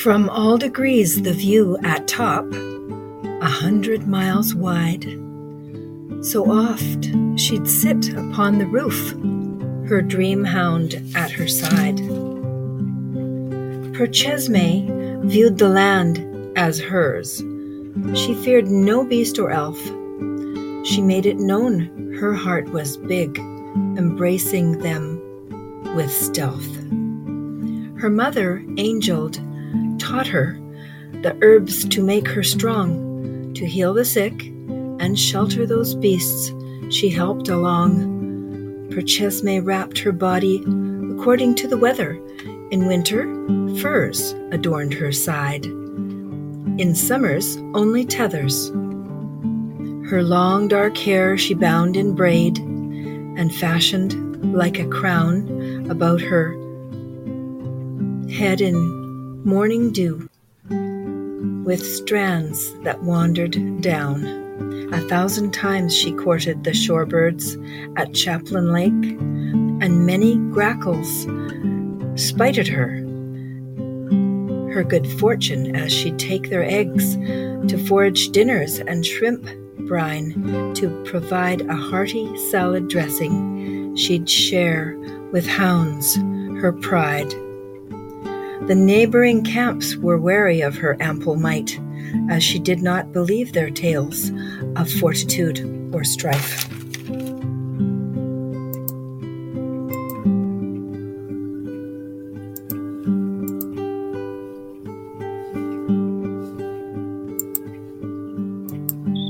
From all degrees the view at top, 100 miles wide. So oft she'd sit upon the roof, her dream hound at her side. Perchesme viewed the land as hers. She feared no beast or elf. She made it known her heart was big, embracing them with stealth. Her mother, Angeled, taught her the herbs to make her strong, to heal the sick and shelter those beasts she helped along. Perchesme wrapped her body according to the weather. In winter, furs adorned her side. In summers, only tethers. Her long dark hair she bound in braid and fashioned like a crown about her head in morning dew, with strands that wandered down. 1,000 times she courted the shorebirds at Chaplin Lake, and many grackles spited her good fortune as she'd take their eggs to forage dinners and shrimp brine to provide a hearty salad dressing she'd share with hounds, her pride. The neighboring camps were wary of her ample might, as she did not believe their tales of fortitude or strife.